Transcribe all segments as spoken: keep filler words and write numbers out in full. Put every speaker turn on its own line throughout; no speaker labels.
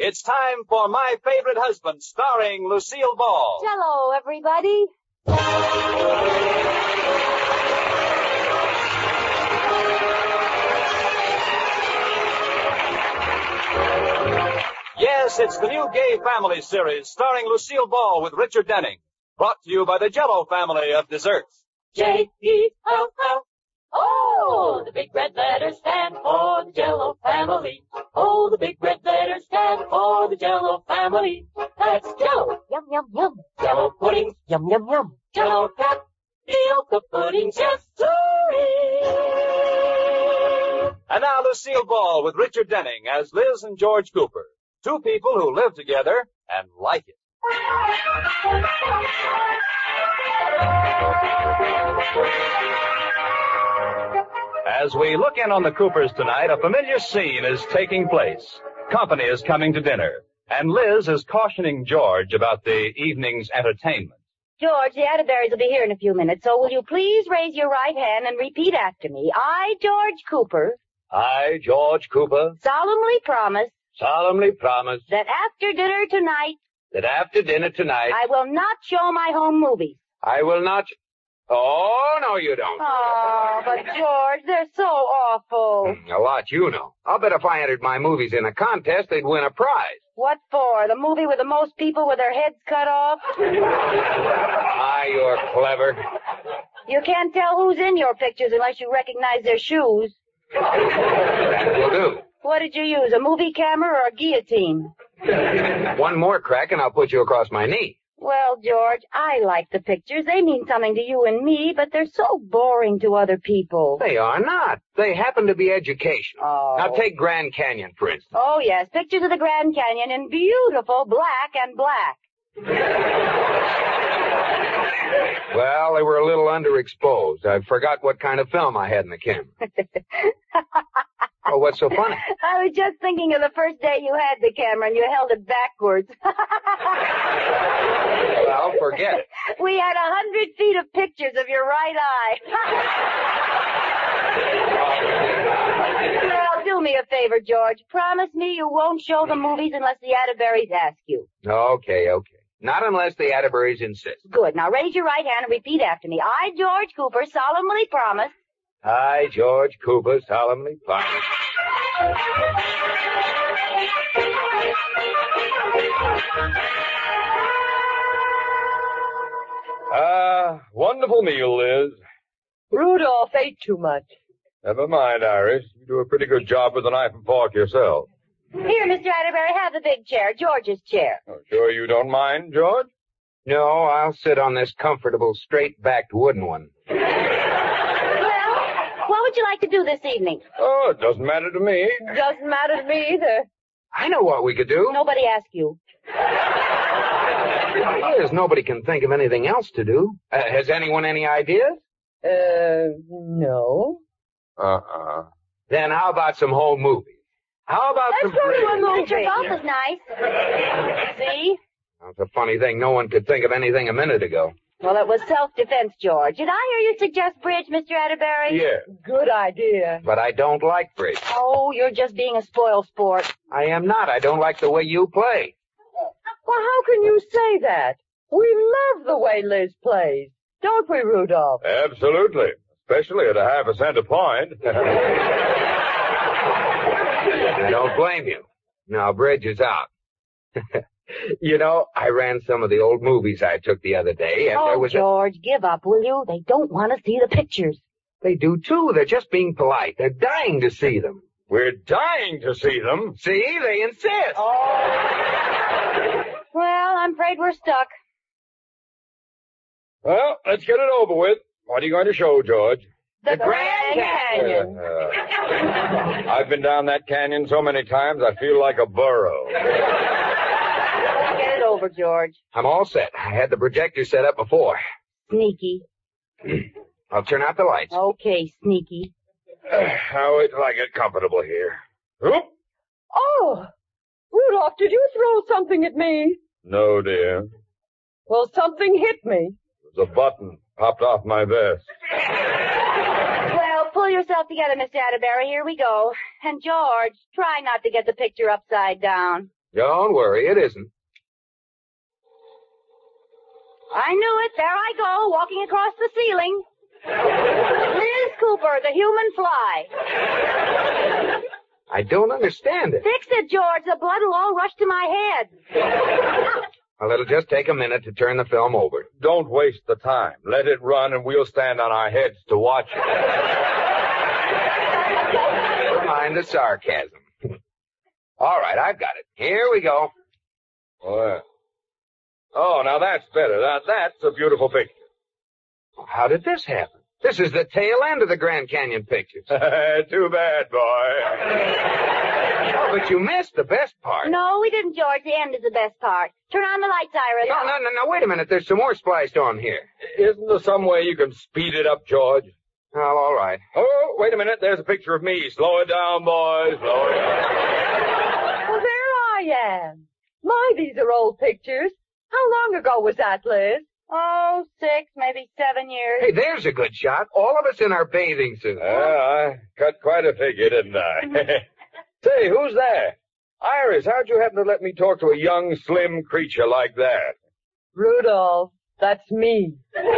It's time for My Favorite Husband, starring Lucille Ball.
Hello, everybody.
Yes, it's the new Gay Family series, starring Lucille Ball with Richard Denning. Brought to you by the Jell-O family of desserts.
J E L L. Oh, the big red letters stand for the Jell-O family. Oh, the big red letters stand for the Jell-O family. That's Jell-O.
Yum, yum, yum.
Jell-O pudding.
Yum, yum, yum.
Jell-O tapioca pudding. Yes, sirree.
And now Lucille Ball with Richard Denning as Liz and George Cooper. Two people who live together and like it. As we look in on the Coopers tonight, a familiar scene is taking place. Company is coming to dinner, and Liz is cautioning George about the evening's entertainment.
George, the Atterberries will be here in a few minutes, so will you please raise your right hand and repeat after me? I, George Cooper,
I, George Cooper,
solemnly promise
solemnly promise
that after dinner tonight,
that after dinner tonight,
I will not show my home movies.
I will not... Oh, no, you don't.
Oh, but George, they're so awful.
A lot you know. I'll bet if I entered my movies in a contest, they'd win a prize.
What for? The movie with the most people with their heads cut off?
Ah, you're clever.
You can't tell who's in your pictures unless you recognize their shoes.
That will do.
What did you use, a movie camera or a guillotine?
One more crack and I'll put you across my knee.
Well, George, I like the pictures. They mean something to you and me, but they're so boring to other people.
They are not. They happen to be educational.
Oh.
Now take Grand Canyon, for instance.
Oh, yes, pictures of the Grand Canyon in beautiful black and black.
Well, they were a little underexposed. I forgot what kind of film I had in the camera. Oh, what's so funny?
I was just thinking of the first day you had the camera and you held it backwards.
Well, forget it.
We had a hundred feet of pictures of your right eye. Well, do me a favor, George. Promise me you won't show the movies unless the Atterberries ask you.
Okay, okay. Not unless the Atterberries insist.
Good. Now raise your right hand and repeat after me. I, George Cooper, solemnly promise.
I, George Cooper, solemnly promise.
Ah, wonderful meal, Liz.
Rudolph ate too much.
Never mind, Iris. You do a pretty good job with a knife and fork yourself.
Here, Mister Atterbury, have the big chair, George's chair.
Oh, sure you don't mind, George?
No, I'll sit on this comfortable, straight-backed wooden one.
Well, what would you like to do this evening?
Oh, it doesn't matter to me.
Doesn't matter to me either.
I know what we could do.
Nobody asked you.
Liz, nobody can think of anything else to do. Uh, has anyone any ideas?
Uh, no.
Uh-uh.
Then how about some home movies? How about
Let's
some
go to
bridge?
a movie.
Picture golf is nice. See?
That's a funny thing. No one could think of anything a minute ago.
Well, it was self-defense, George. Did I hear you suggest bridge, Mister Atterbury?
Yeah,
Good idea.
but I don't like bridge.
Oh, you're just being a spoil sport.
I am not. I don't like the way you play.
Well, how can you say that? We love the way Liz plays. Don't we, Rudolph?
Absolutely. Especially at a half a cent a point.
I don't blame you. Now, bridge is out. You know, I ran some of the old movies I took the other day, and
Oh,
there was a...
George, give up, will you? They don't want to see the pictures.
They do, too. They're just being polite. They're dying to see them.
We're dying to see them.
See? They insist.
Well, I'm afraid we're stuck.
Well, let's get it over with. What are you going to show, George?
The,
Grand Canyon.
Uh, I've been down that canyon so many times, I feel like a burro.
Get it over, George.
I'm all set. I had the projector set up before.
Sneaky.
I'll turn out the lights.
Okay, sneaky.
I'll wait till I get comfortable here. Oop!
Oh, Rudolph, did you throw something at me?
No, dear.
Well, something hit me.
It was a button popped off my vest.
Well, pull yourself together, Mister Atterbury. Here we go. And George, try not to get the picture upside down.
Don't worry, it isn't.
I knew it. There I go, walking across the ceiling. Liz Cooper, the human fly.
I don't understand it.
Fix it, George. The blood will all rush to my head.
Well, it'll just take a minute to turn the film over.
Don't waste the time. Let it run and we'll stand on our heads to watch it.
Never mind the sarcasm. All right, I've got it. Here we go.
Oh, yeah. Oh, now that's better. Now that's a beautiful picture.
How did this happen? This is the tail end of the Grand Canyon pictures.
Too bad, boy.
Oh, but you missed the best part.
No, we didn't, George. The end is the best part. Turn on the lights, Iris.
No, no, no, no, wait a minute. There's some more spliced on here.
Isn't there some way you can speed it up, George?
Well, all right.
Oh, wait a minute. There's a picture of me. Slow it down, boys. Slow it down.
Well, there I am. My, these are old pictures. How long ago was that, Liz?
Oh, six, maybe seven years.
Hey, there's a good shot. All of us in our bathing suits.
Yeah, I cut quite a figure, didn't I? Say, who's that? Iris, how'd you happen to let me talk to a young, slim creature like that?
Rudolph, that's me.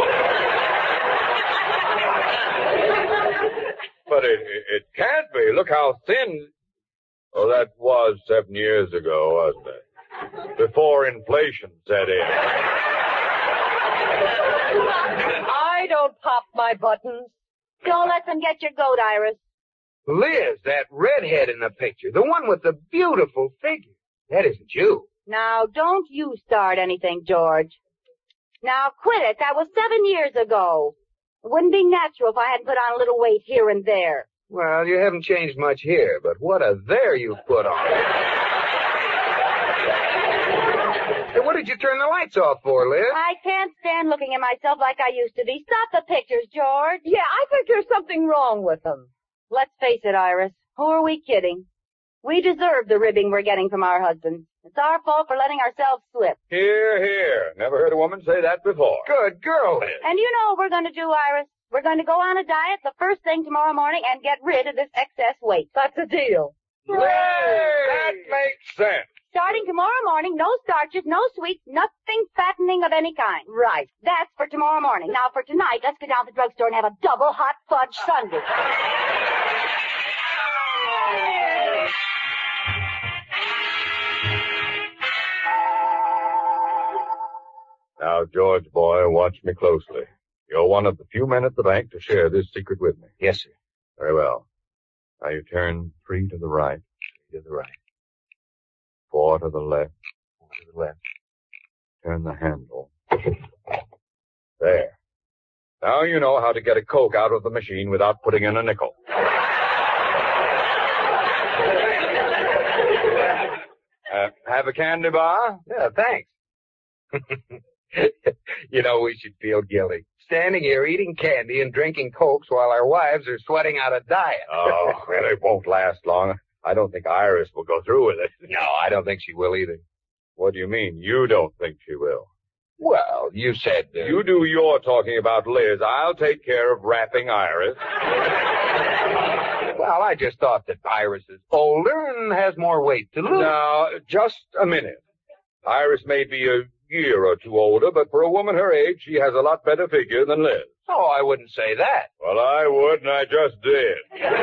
But it, it, it can't be. Look how thin. Oh, that was seven years ago, wasn't it? Before inflation set in.
I don't pop my buttons.
Don't let them get your goat, Iris.
Liz, that redhead in the picture, the one with the beautiful figure. That isn't you.
Now, don't you start anything, George. Now, quit it. That was seven years ago. It wouldn't be natural if I hadn't put on a little weight here and there.
Well, you haven't changed much here, but what a there you've put on. Hey, what did you turn the lights off for, Liz?
I can't stand looking at myself like I used to be. Stop the pictures, George.
Yeah, I think there's something wrong with them.
Let's face it, Iris. Who are we kidding? We deserve the ribbing we're getting from our husbands. It's our fault for letting ourselves slip.
Here, here. Never heard a woman say that before.
Good girl, Liz.
And you know what we're going to do, Iris? We're going to go on a diet the first thing tomorrow morning and get rid of this excess weight.
That's a deal.
Hey, that makes sense.
Starting tomorrow morning, no starches, no sweets, nothing fattening of any kind.
Right.
That's for tomorrow morning. Now for tonight, let's go down to the drugstore and have a double hot fudge sundae.
Now, George, boy, watch me closely. You're one of the few men at the bank to share this secret with me.
Yes, sir.
Very well. Now you turn three to the right.
To the right.
Four to the left.
Four to the left.
Turn the handle. There. Now you know how to get a Coke out of the machine without putting in a nickel. uh, have a candy bar?
Yeah, thanks. You know, we should feel guilty. Standing here eating candy and drinking Cokes while our wives are sweating out a diet.
Oh, well, it won't last long. I don't think Iris will go through with it.
No, I don't think she will either.
What do you mean, you don't think she will?
Well, you said... Uh,
You do your talking about Liz. I'll take care of wrapping Iris.
Well, I just thought that Iris is older and has more weight to lose.
Now, just a minute. Iris may be a year or two older, but for a woman her age, she has a lot better figure than Liz.
Oh, I wouldn't say that.
Well, I would, and I just did.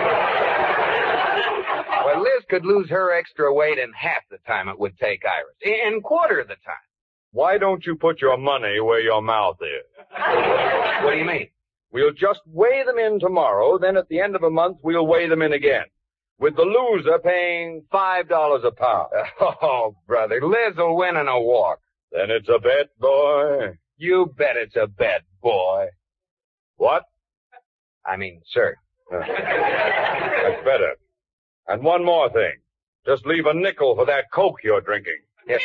Well, Liz could lose her extra weight in half the time it would take Iris. In quarter of the time.
Why don't you put your money where your mouth is?
What do you mean?
We'll just weigh them in tomorrow, then at the end of a month, we'll weigh them in again. With the loser paying five dollars a pound.
Oh, brother, Liz will win in a walk.
Then it's a bet, boy.
You bet it's a bet, boy.
What?
I mean, sir.
That's better. And one more thing. Just leave a nickel for that Coke you're drinking.
Yes.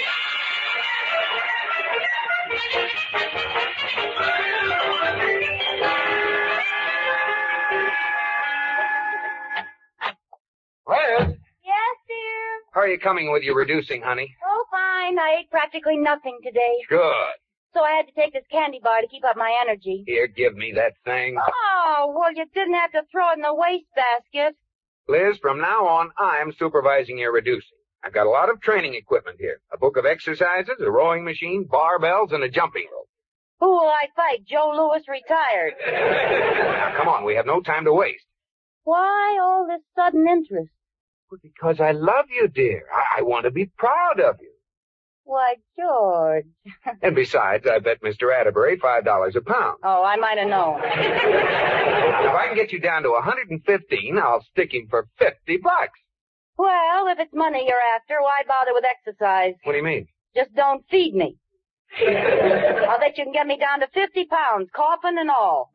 Liz,
Yes, dear.
how are you coming with your reducing, honey?
Oh, fine. I ate practically nothing today.
Good.
So I had to take this candy bar to keep up my energy.
Here, give me that thing.
Oh, well, you didn't have to throw it in the wastebasket.
Liz, from now on, I'm supervising your reducing. I've got a lot of training equipment here. A book of exercises, a rowing machine, barbells, and a jumping rope.
Who will I fight? Joe Louis retired.
Now, come on. We have no time to waste.
Why all this sudden interest?
Well, because I love you, dear. I, I want to be proud of you.
Why, George.
And besides, I bet Mister Atterbury five dollars a pound.
Oh, I might have known.
Now, if I can get you down to one hundred fifteen, I'll stick him for fifty bucks.
Well, if it's money you're after, why bother with exercise?
What do you mean?
Just don't feed me. I'll bet you can get me down to fifty pounds, coffin and all.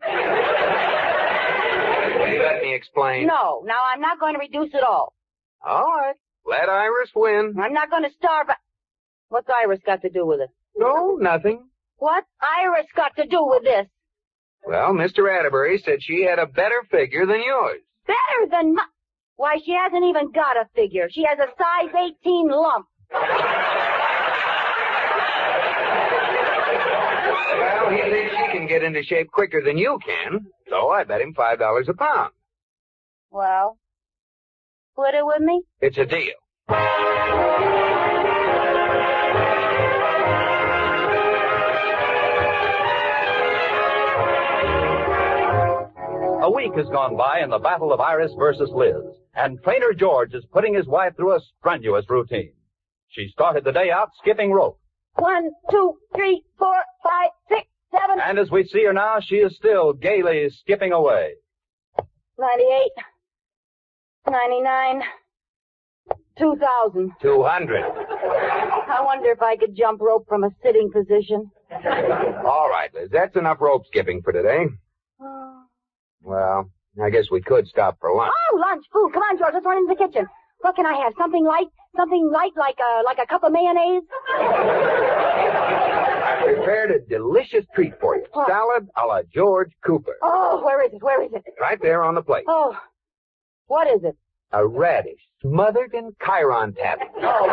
Will you let me explain?
No, now I'm not going to reduce it all.
All right. Let Iris win.
I'm not going to starve. What's Iris got to do with it?
No, nothing.
What's Iris got to do with this?
Well, Mister Atterbury said she had a better figure than yours.
Better than my... Why, she hasn't even got a figure. She has a size eighteen lump.
Well, he thinks she can get into shape quicker than you can, so I bet him five dollars a pound.
Well, split it with me?
It's a deal.
A week has gone by in the battle of Iris versus Liz, and Trainer George is putting his wife through a strenuous routine. She started the day out skipping rope.
One, two, three, four, five, six, seven.
And as we see her now, she is still gaily skipping away.
Ninety-eight. Ninety-nine. Two thousand.
Two hundred.
I wonder if I could jump rope from a sitting position.
All right, Liz, that's enough rope skipping for today.
Oh.
Well, I guess we could stop for lunch.
Oh, lunch, food. Come on, George. Let's run into the kitchen. What can I have? Something light? Something light like a, like a cup of mayonnaise?
I prepared a delicious treat for you.
What?
Salad a la George Cooper.
Oh, where is it? Where is it?
Right there on the plate.
Oh, what is it?
A radish smothered in Chiron taffy.
Oh.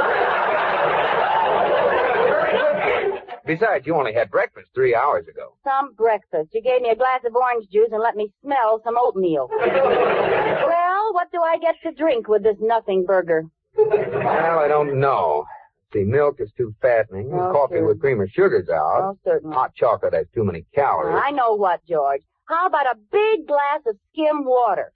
Besides, you only had breakfast three hours ago.
Some breakfast. You gave me a glass of orange juice and let me smell some oatmeal. Well, what do I get to drink with this nothing burger?
Well, I don't know. See, milk is too fattening.
Oh,
Coffee
sure.
with cream or sugar's out.
Oh, certainly.
Hot chocolate has too many calories.
I know what, George. How about a big glass of skim water?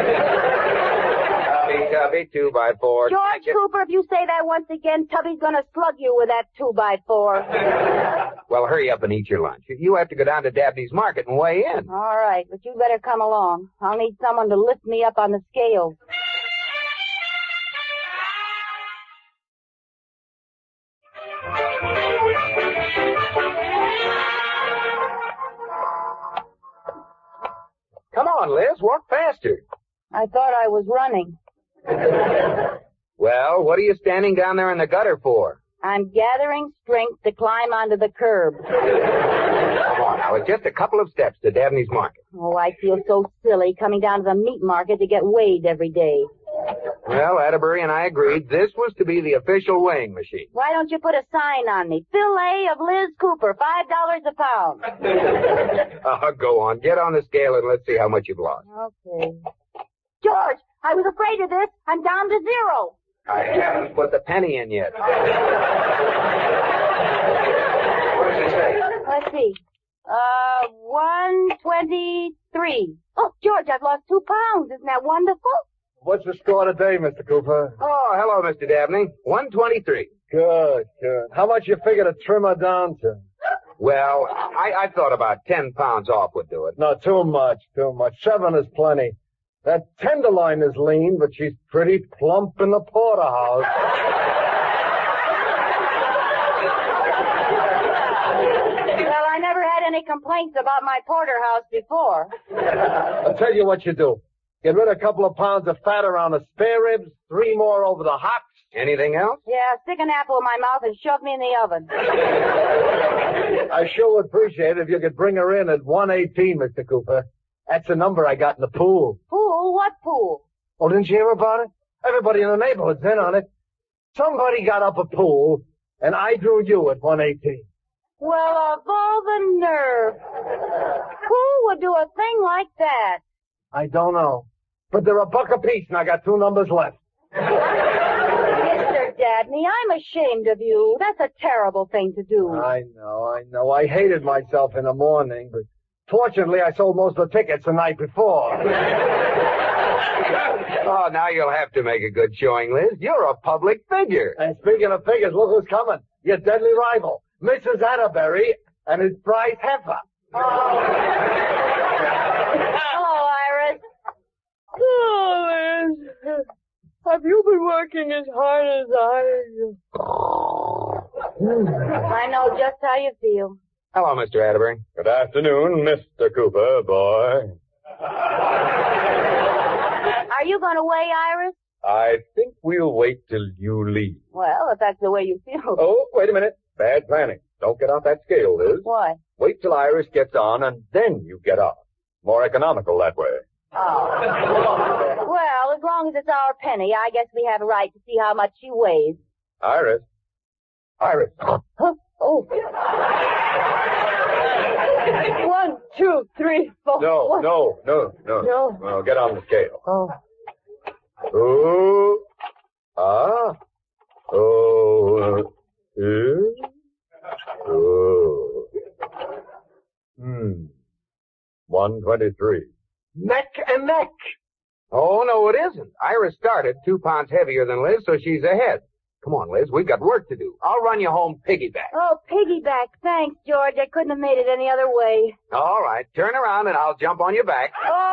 Tubby, Tubby, two by four.
George
Get...
Cooper, if you say that once again, Tubby's gonna slug you with that two by four.
Well, hurry up and eat your lunch. You have to go down to Dabney's Market and weigh in.
All right, but you better come along. I'll need someone to lift me up on the scales.
Come on, Liz, walk faster.
I thought I was running.
Well, what are you standing down there in the gutter for?
I'm gathering strength to climb onto the curb.
Come on, now, it's just a couple of steps to Dabney's Market.
Oh, I feel so silly coming down to the meat market to get weighed every day.
Well, Atterbury and I agreed this was to be the official weighing machine.
Why don't you put a sign on me? Fillet of Liz Cooper, five dollars a pound.
Oh, go on. Get on the scale and let's see how much you've lost.
Okay. George, I was afraid of this. I'm down to zero.
I haven't put the penny in yet. What does it say?
Let's see. Uh, one twenty-three. Oh, George, I've lost two pounds. Isn't that wonderful?
What's the score today, Mister Cooper?
Oh, hello, Mister Dabney. one twenty-three.
Good, good. How much you figure to trim her down to?
Well, I, I thought about ten pounds off would do it.
No, too much, too much. Seven is plenty. That tenderloin is lean, but she's pretty plump in the porterhouse.
Well, I never had any complaints about my porterhouse before.
I'll tell you what you do. Get rid of a couple of pounds of fat around the spare ribs, three more over the hocks.
Anything else?
Yeah, stick an apple in my mouth and shove me in the oven.
I sure would appreciate it if you could bring her in at one eighteen, Mister Cooper. That's the number I got in the pool.
Pool? What pool?
Oh, didn't you hear about it? Everybody in the neighborhood's in on it. Somebody got up a pool, and I drew you at one eighteen.
Well, of all the nerve. Who would do a thing like that?
I don't know. But they're a buck apiece, and I got two numbers left.
Mister Dabney. I'm ashamed of you. That's a terrible thing to do.
I know, I know. I hated myself in the morning, but fortunately I sold most of the tickets the night before.
Oh, now you'll have to make a good showing, Liz. You're a public figure.
And speaking of figures, look who's coming. Your deadly rival, Missus Atterbury and his prize heifer.
Oh. Hello, Iris.
Oh, Liz. Have you been working as hard as I?
I know just how you feel.
Hello, Mister Atterbury.
Good afternoon, Mister Cooper, boy.
Are you going to weigh, Iris?
I think we'll wait till you leave.
Well, if that's the way you feel.
Oh, wait a minute. Bad planning. Don't get off that scale, Liz.
Why?
Wait till Iris gets on, and then you get off. More economical that way.
Oh. Well, as long as it's our penny, I guess we have a right to see how much she weighs.
Iris. Iris.
Huh? Oh. One, two, three, four.
No,
one.
no, no, no.
No.
Well, get on the scale.
Oh.
Oh. Ah. Oh. Uh, eh? Oh. Hmm. one twenty-three.
Neck and neck.
Oh, no, it isn't. Iris started two pounds heavier than Liz, so she's ahead. Come on, Liz. We've got work to do. I'll run you home piggyback.
Oh, piggyback. Thanks, George. I couldn't have made it any other way.
All right. Turn around and I'll jump on your back.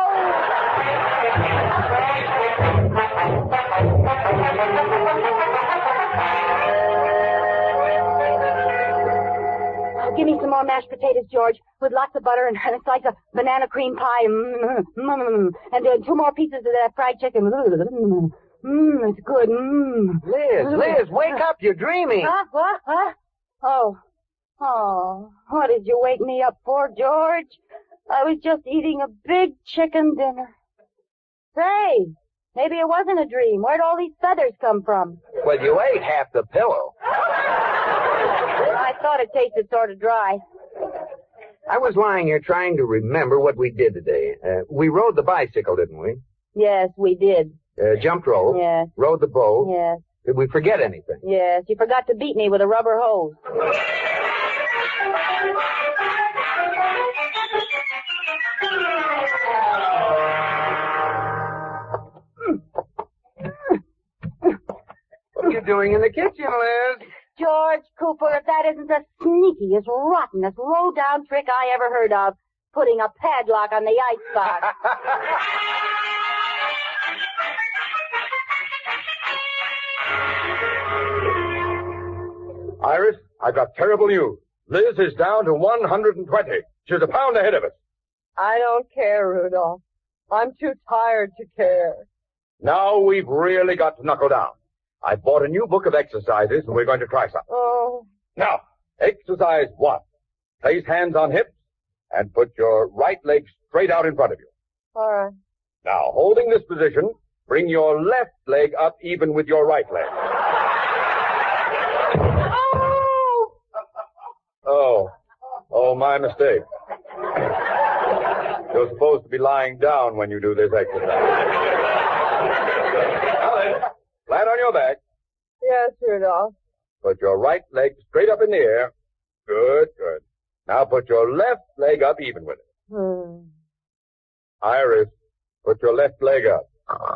Oh, give me some more mashed potatoes, George, with lots of butter and a slice of banana cream pie. Mm, mm, mm, and then two more pieces of that fried chicken. Mmm, it's good. Mmm.
Liz, Liz, wake up. You're dreaming.
Huh? What? Huh? Oh. Oh. What did you wake me up for, George? I was just eating a big chicken dinner. Say, maybe it wasn't a dream. Where'd all these feathers come from?
Well, you ate half the pillow.
I thought it tasted sort of dry.
I was lying here trying to remember what we did today. Uh, we rode the bicycle, didn't we?
Yes, we did.
Uh, jumped rope.
Yes.
Rode the boat.
Yes.
Did we forget anything?
Yes, you forgot to beat me with a rubber hose.
What are you doing in the kitchen, Liz?
George Cooper, if that isn't the sneakiest, rottenest, low-down trick I ever heard of, putting a padlock on the icebox.
Iris, I've got terrible news. Liz is down to one hundred twenty. She's a pound ahead of us.
I don't care, Rudolph. I'm too tired to care.
Now we've really got to knuckle down. I bought a new book of exercises, and we're going to try some.
Oh.
Now, exercise one. Place hands on hips and put your right leg straight out in front of you.
All right.
Now, holding this position, bring your left leg up even with your right leg.
Oh!
Oh. Oh, my mistake. You're supposed to be lying down when you do this exercise. Now then, flat on your back.
Yes, Rudolph.
Put your right leg straight up in the air. Good, good. Now put your left leg up even with it.
Hmm.
Iris, put your left leg up.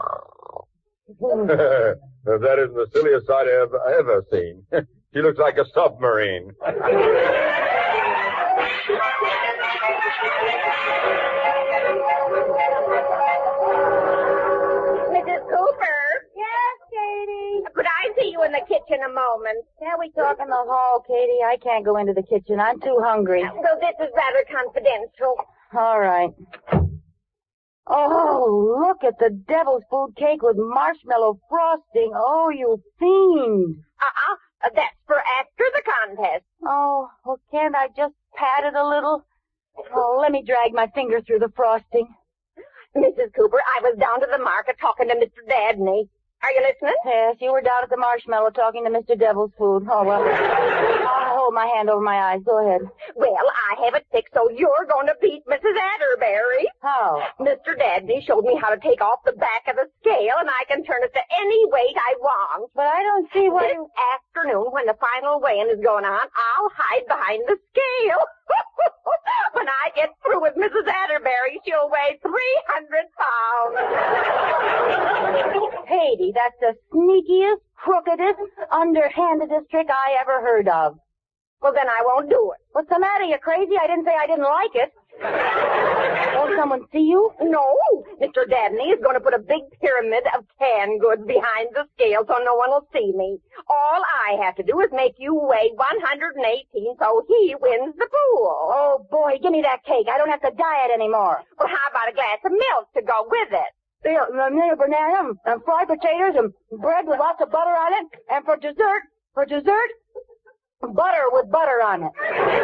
That isn't the silliest sight I've ever seen. She looks like a submarine.
Missus Cooper?
Yes, Katie?
Could I see you in the kitchen a moment?
Can we talk in the hall, Katie? I can't go into the kitchen. I'm too hungry.
Though this is rather confidential.
All right. Oh, look at the devil's food cake with marshmallow frosting. Oh, you fiend.
Uh-uh. Uh, that's for after the contest.
Oh, well, can't I just pat it a little? Oh, let me drag my finger through the frosting.
Missus Cooper, I was down to the market talking to Mister Dabney. Are you listening?
Yes, you were down at the marshmallow talking to Mister Devil's Food. Oh, well, I'll hold my hand over my eyes. Go ahead.
Well, I have it fixed, so you're going to beat Missus Atterbury.
How?
Mister Dabney showed me how to take off the back of the scale, and I can turn it to any weight I want.
But I don't see what...
This afternoon, when the final weighing is going on, I'll hide behind the scale. When I get through with Missus Atterbury, she'll weigh three hundred pounds.
Katie, that's the sneakiest, crookedest, underhandedest trick I ever heard of.
Well, then I won't do it.
What's the matter? You crazy? I didn't say I didn't like it. Won't someone see you?
No. Mister Dabney is going to put a big pyramid of canned goods behind the scale so no one will see me. All I have to do is make you weigh one hundred eighteen so he wins the pool.
Oh, boy, give me that cake. I don't have to diet anymore.
Well, how about a glass of milk to go with it?
Yeah, and then a banana and fried potatoes and bread with lots of butter on it. And for dessert, for dessert, butter with butter on it.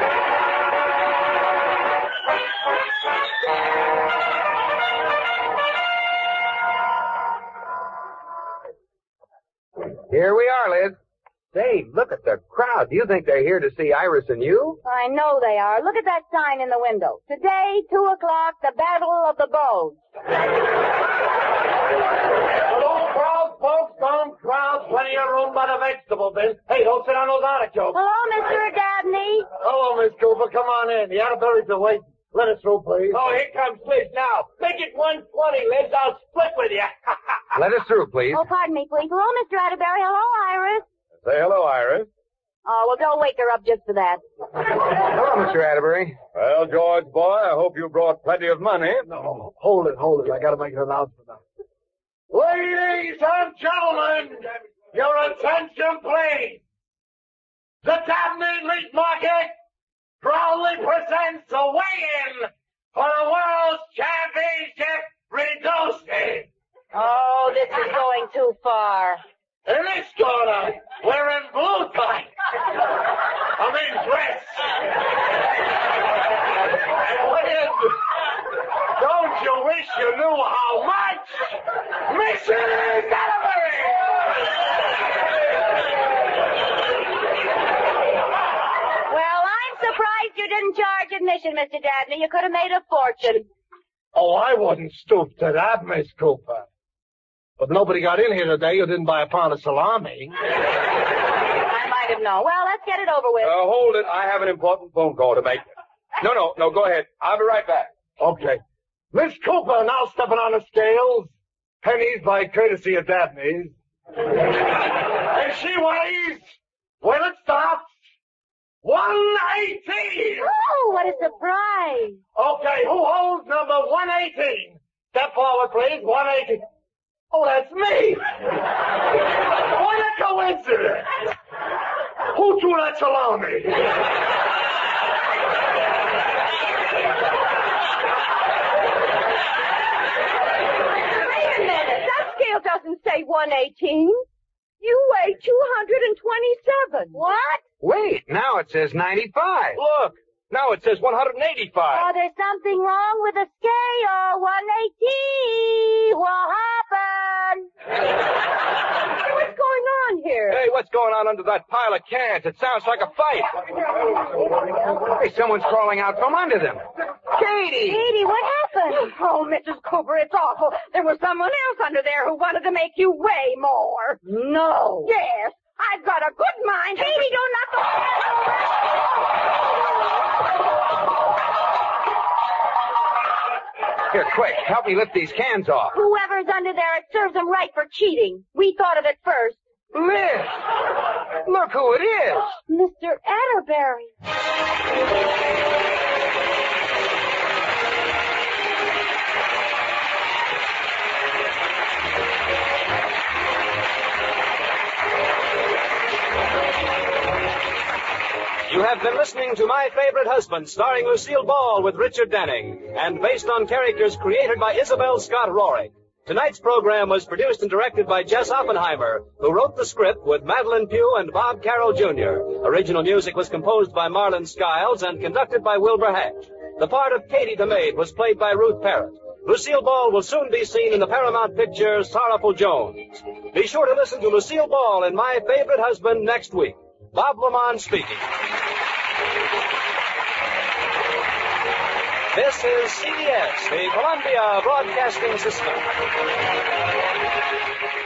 Here we are, Liz. Say, look at the crowd. Do you think they're here to see Iris and you?
I know they are. Look at that sign in the window. Today, two o'clock, the Battle of the Bows.
Hello, crowd, folks. Don't crowd. Plenty of room by the vegetable bin. Hey, don't sit on those artichokes.
Hello, Mister Dabney.
Hello, Miss Cooper. Come on in. The Atterburys are waiting. Let us through, please.
Oh, here comes Liz now. Make it one twenty, Liz. I'll split with you.
Let us through, please.
Oh, pardon me, please. Hello, Mister Atterbury. Hello, Iris.
Say hello, Iris.
Oh, well, don't wake her up just for that.
Hello, Mister Atterbury.
Well, George, boy, I hope you brought plenty of money.
No, hold it, hold it. I gotta make an announcement now. Ladies and gentlemen, your attention, please. The Dabney Meat Market proudly presents a weigh-in for the World's Championship Reduced.
Oh, this is going too far.
In this corner, we're in blue tie. I mean dress. And when, don't you wish you knew how much? Missus Atterbury!
Well, I'm surprised you didn't charge admission, Mister Dabney. You could have made a fortune.
Oh, I wasn't stooped to that, Miss Cooper. But nobody got in here today who didn't buy a pound of salami.
I might have known. Well, let's get it over with.
Uh, hold it. I have an important phone call to make. No, no, no, go ahead. I'll be right back.
Okay. Miss Cooper now stepping on the scales. Pennies by courtesy of Dabney's. And she weighs, when it stops, one eighteen.
Oh, what a surprise.
Okay, who holds number one eighteen? Step forward, please. one eighteen. Oh, that's me. What a coincidence. Who threw that salami?
Wait a minute. That scale doesn't say one eighteen. You weigh two hundred twenty-seven.
What?
Wait, now it says ninety-five.
Look, now it says one hundred eighty-five.
Oh, there's something wrong with the scale. one eighteen. What happened?
What's going on here?
Hey, what's going on under that pile of cans? It sounds like a fight.
Hey, someone's crawling out from under them. Katie!
Katie, what happened?
Oh, Missus Cooper, it's awful. There was someone else under there who wanted to make you weigh more.
No.
Yes, I've got a good mind.
Katie, don't knock the...
Here, quick, help me lift these cans off.
Whoever's under there, it serves them right for cheating. We thought of it first.
Liz! Look who it is!
Mister Atterbury.
You have been listening to My Favorite Husband, starring Lucille Ball with Richard Denning, and based on characters created by Isabel Scott Rorick. Tonight's program was produced and directed by Jess Oppenheimer, who wrote the script with Madeline Pugh and Bob Carroll Junior Original music was composed by Marlon Skiles and conducted by Wilbur Hatch. The part of Katie the Maid was played by Ruth Parrott. Lucille Ball will soon be seen in the Paramount picture Sorrowful Jones. Be sure to listen to Lucille Ball in My Favorite Husband next week. Bob Lamont speaking. This is C B S, the Columbia Broadcasting System.